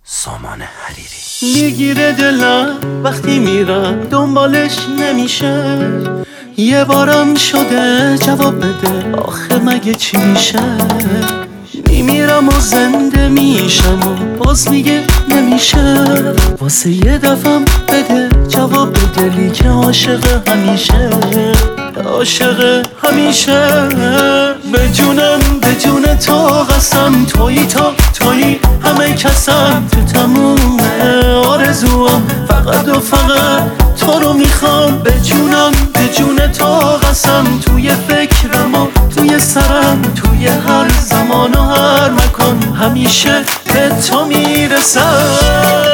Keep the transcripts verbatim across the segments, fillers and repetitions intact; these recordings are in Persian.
سامان حریری. میگیره دلم وقتی میرم دنبالش نمیشه، یه بارم شده جواب بده آخه مگه چی میشه. میمیرم و زنده میشم و باز میگه نمیشه، واسه یه دفعم بده جواب به دلی که عاشق همیشه، عاشق همیشه. به جونم به جون تو قسم، تویی تا تویی همه کسم، تو تموم آرزوام فقط و فقط تو رو میخوام. به جونم به جون تو قسم، توی فکرم و توی سرم، توی هر زمان و هر مکان همیشه به تو میرسم.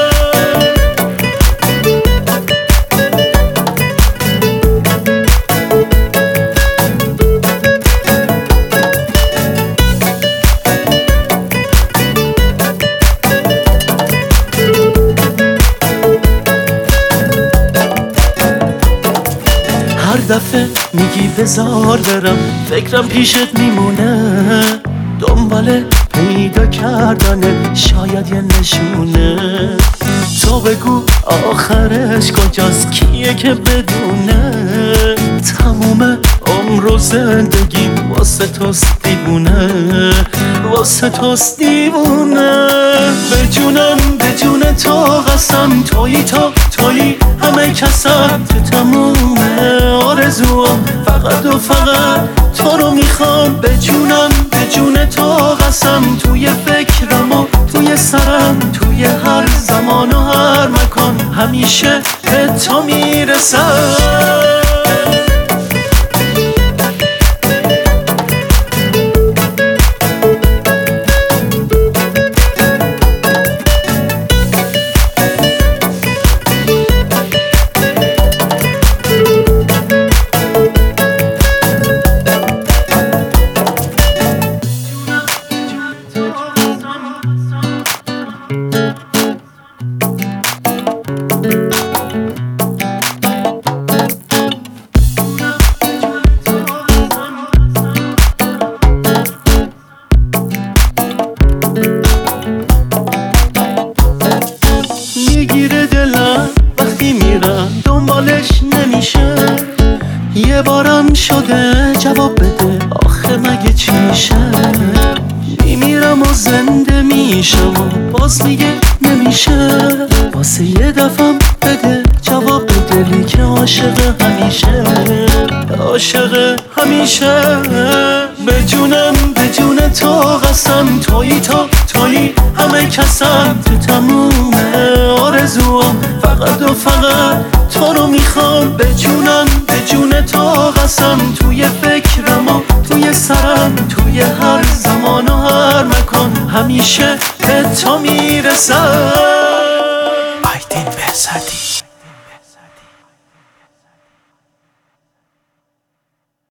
هر دفعه میگی بزار برم، فکرم پیشت میمونه، دنبال پیدا کردنه شاید یه نشونه. تو بگو آخرش کجاست، کیه که بدونه، تموم عمر و زندگی واسه توست دیوونه، واسه توست دیوونه. به جونم به جون تو قسم، تویی تا تویی همه کسم، تو تموم آرزوام فقط و فقط تو رو میخوام. به جونم به جون تو قسم، توی فکرم و توی سرم، توی هر زمان و هر مکان همیشه به تو میرسم. میگیره دلم وقتی میرم دنبالش نمیشه، یه بارم شده جواب بده آخه مگه چی میشه. میمیرم و زنده میشم و باز میگه نمیشه، واسه یه دفعم بده جواب به دلی که عاشق همیشه، عاشق همیشه. به جونم به جون تو قسم، تویی تا تویی همه کسم، تو تموم آرزوام فقط و فقط تو رو میخوام. به جونم به جون تو قسم، توی فکرم و توی سرم، توی هر زمان و هر مکان همیشه به تو میرسم. آیدین بهزادی.